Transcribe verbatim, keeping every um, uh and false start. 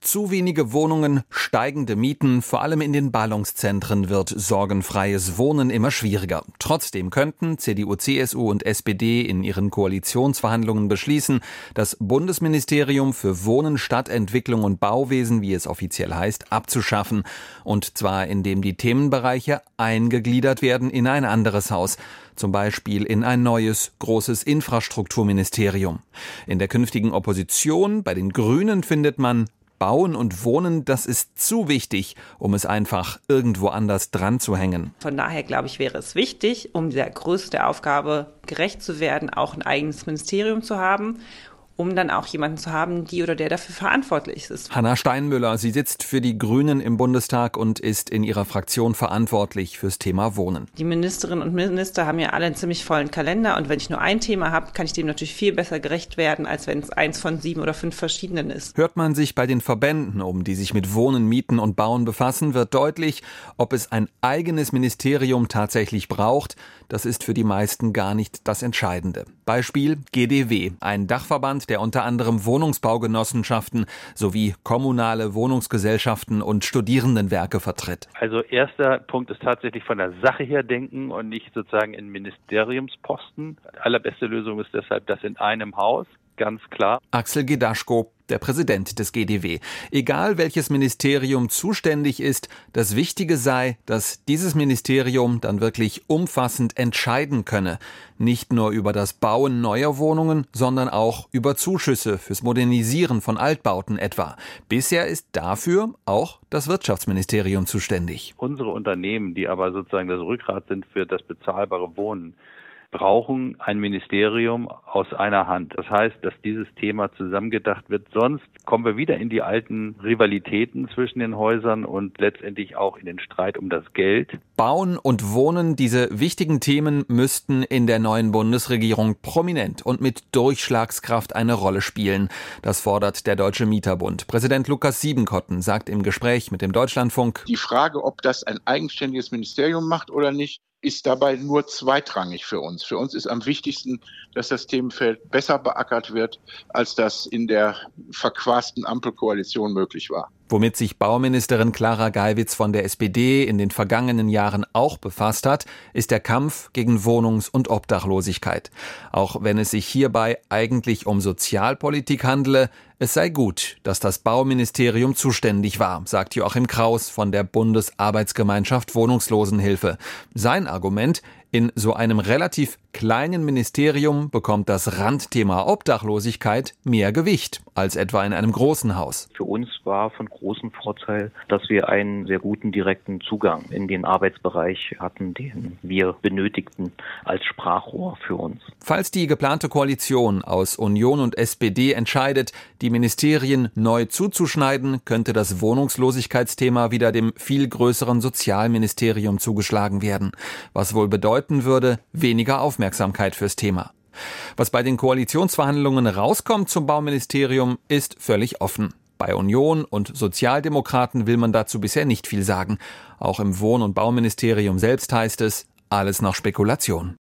Zu wenige Wohnungen, steigende Mieten, vor allem in den Ballungszentren wird sorgenfreies Wohnen immer schwieriger. Trotzdem könnten C D U, C S U und S P D in ihren Koalitionsverhandlungen beschließen, das Bundesministerium für Wohnen, Stadtentwicklung und Bauwesen, wie es offiziell heißt, abzuschaffen. Und zwar indem die Themenbereiche eingegliedert werden in ein anderes Haus. Zum Beispiel in ein neues, großes Infrastrukturministerium. In der künftigen Opposition, bei den Grünen, findet man, Bauen und Wohnen, das ist zu wichtig, um es einfach irgendwo anders dran zu hängen. Von daher, glaube ich, wäre es wichtig, um der Größe der Aufgabe gerecht zu werden, auch ein eigenes Ministerium zu haben, um dann auch jemanden zu haben, die oder der dafür verantwortlich ist. Hanna Steinmüller, sie sitzt für die Grünen im Bundestag und ist in ihrer Fraktion verantwortlich fürs Thema Wohnen. Die Ministerinnen und Minister haben ja alle einen ziemlich vollen Kalender und wenn ich nur ein Thema habe, kann ich dem natürlich viel besser gerecht werden, als wenn es eins von sieben oder fünf verschiedenen ist. Hört man sich bei den Verbänden um, die sich mit Wohnen, Mieten und Bauen befassen, wird deutlich, ob es ein eigenes Ministerium tatsächlich braucht. Das ist für die meisten gar nicht das Entscheidende. Beispiel G D W, ein Dachverband, der unter anderem Wohnungsbaugenossenschaften sowie kommunale Wohnungsgesellschaften und Studierendenwerke vertritt. Also erster Punkt ist tatsächlich von der Sache her denken und nicht sozusagen in Ministeriumsposten. Die allerbeste Lösung ist deshalb das in einem Haus, ganz klar. Axel Gedaschko, der Präsident des G D W. Egal welches Ministerium zuständig ist, das Wichtige sei, dass dieses Ministerium dann wirklich umfassend entscheiden könne. Nicht nur über das Bauen neuer Wohnungen, sondern auch über Zuschüsse fürs Modernisieren von Altbauten etwa. Bisher ist dafür auch das Wirtschaftsministerium zuständig. Unsere Unternehmen, die aber sozusagen das Rückgrat sind für das bezahlbare Wohnen, brauchen ein Ministerium aus einer Hand. Das heißt, dass dieses Thema zusammengedacht wird. Sonst kommen wir wieder in die alten Rivalitäten zwischen den Häusern und letztendlich auch in den Streit um das Geld. Bauen und Wohnen, diese wichtigen Themen müssten in der neuen Bundesregierung prominent und mit Durchschlagskraft eine Rolle spielen. Das fordert der Deutsche Mieterbund. Präsident Lukas Siebenkotten sagt im Gespräch mit dem Deutschlandfunk: Die Frage, ob das ein eigenständiges Ministerium macht oder nicht, ist dabei nur zweitrangig für uns. Für uns ist am wichtigsten, dass das Themenfeld besser beackert wird, als das in der verquasten Ampelkoalition möglich war. Womit sich Bauministerin Clara Geiwitz von der S P D in den vergangenen Jahren auch befasst hat, ist der Kampf gegen Wohnungs- und Obdachlosigkeit. Auch wenn es sich hierbei eigentlich um Sozialpolitik handele, es sei gut, dass das Bauministerium zuständig war, sagt Joachim Kraus von der Bundesarbeitsgemeinschaft Wohnungslosenhilfe. Sein Argument: In so einem relativ kleinen Ministerium bekommt das Randthema Obdachlosigkeit mehr Gewicht als etwa in einem großen Haus. Für uns war von großem Vorteil, dass wir einen sehr guten direkten Zugang in den Arbeitsbereich hatten, den wir benötigten als Sprachrohr für uns. Falls die geplante Koalition aus Union und S P D entscheidet, die Ministerien neu zuzuschneiden, könnte das Wohnungslosigkeitsthema wieder dem viel größeren Sozialministerium zugeschlagen werden, was wohl bedeuten würde, weniger Aufmerksamkeit fürs Thema. Was bei den Koalitionsverhandlungen rauskommt zum Bauministerium, ist völlig offen. Bei Union und Sozialdemokraten will man dazu bisher nicht viel sagen. Auch im Wohn- und Bauministerium selbst heißt es, alles noch Spekulation.